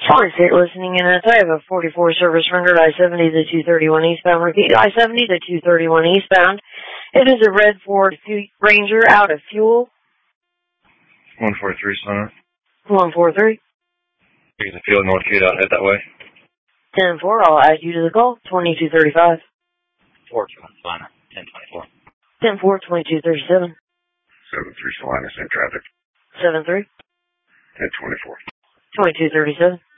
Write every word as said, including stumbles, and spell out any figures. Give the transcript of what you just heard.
Solid State listening in. I have a forty-four service rendered I seventy to two thirty-one eastbound. Repeat, I seventy to two thirty-one eastbound. It is a red Ford Ranger out of fuel. one four three, Sonic. one four three. Here's the field, North Kid, out, head that way. ten four, I'll add you to the call. twenty-two thirty-five. four two one, Solana, ten twenty-four. ten four, twenty-two thirty-seven. seven three, Solana, same traffic. seven three. ten twenty-four. twenty-two thirty-seven.